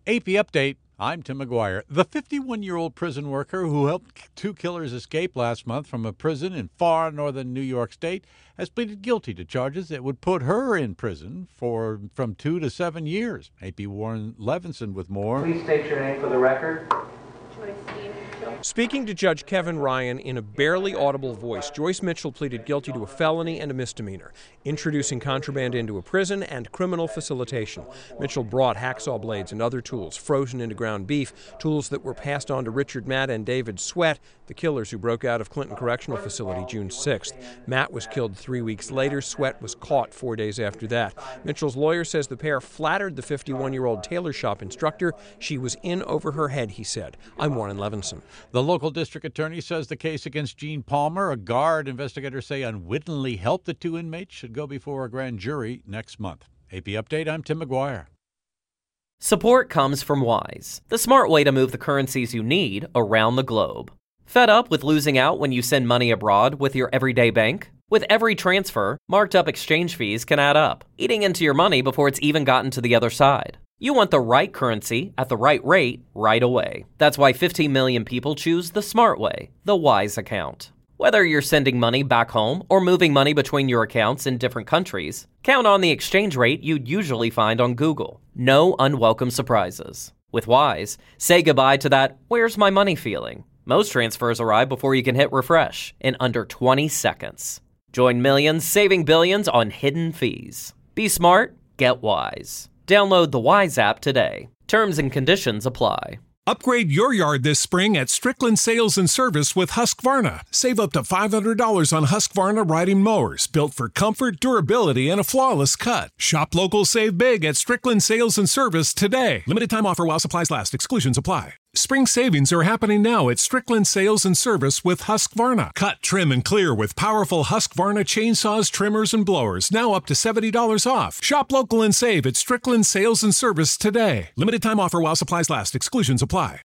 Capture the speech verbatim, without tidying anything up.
A P Update, I'm Tim McGuire. The fifty-one-year-old prison worker who helped two killers escape last month from a prison in far northern New York State has pleaded guilty to charges that would put her in prison for from two to seven years. A P Warren Levinson with more. Please state your name for the record. Speaking to Judge Kevin Ryan in a barely audible voice, Joyce Mitchell pleaded guilty to a felony and a misdemeanor, introducing contraband into a prison and criminal facilitation. Mitchell brought hacksaw blades and other tools frozen into ground beef, tools that were passed on to Richard Matt and David Sweat, the killers who broke out of Clinton Correctional Facility June sixth. Matt was killed three weeks later. Sweat was caught four days after that. Mitchell's lawyer says the pair flattered the fifty-one-year-old tailor shop instructor. She was in over her head, he said. I'm Warren Levinson. The local district attorney says the case against Gene Palmer, a guard investigators say unwittingly helped the two inmates, should go before a grand jury next month. A P Update, I'm Tim McGuire. Support comes from Wise, the smart way to move the currencies you need around the globe. Fed up with losing out when you send money abroad with your everyday bank? With every transfer, marked up exchange fees can add up, eating into your money before it's even gotten to the other side. You want the right currency at the right rate right away. That's why fifteen million people choose the smart way, the Wise account. Whether you're sending money back home or moving money between your accounts in different countries, count on the exchange rate you'd usually find on Google. No unwelcome surprises. With Wise, say goodbye to that "where's my money" feeling. Most transfers arrive before you can hit refresh in under twenty seconds. Join millions saving billions on hidden fees. Be smart, get Wise. Download the Wise app today. Terms and conditions apply. Upgrade your yard this spring at Strickland Sales and Service with Husqvarna. Save up to five hundred dollars on Husqvarna riding mowers, built for comfort, durability, and a flawless cut. Shop local, save big at Strickland Sales and Service today. Limited time offer while supplies last. Exclusions apply. Spring savings are happening now at Strickland Sales and Service with Husqvarna. Cut, trim, and clear with powerful Husqvarna chainsaws, trimmers, and blowers. Now up to seventy dollars off. Shop local and save at Strickland Sales and Service today. Limited time offer while supplies last. Exclusions apply.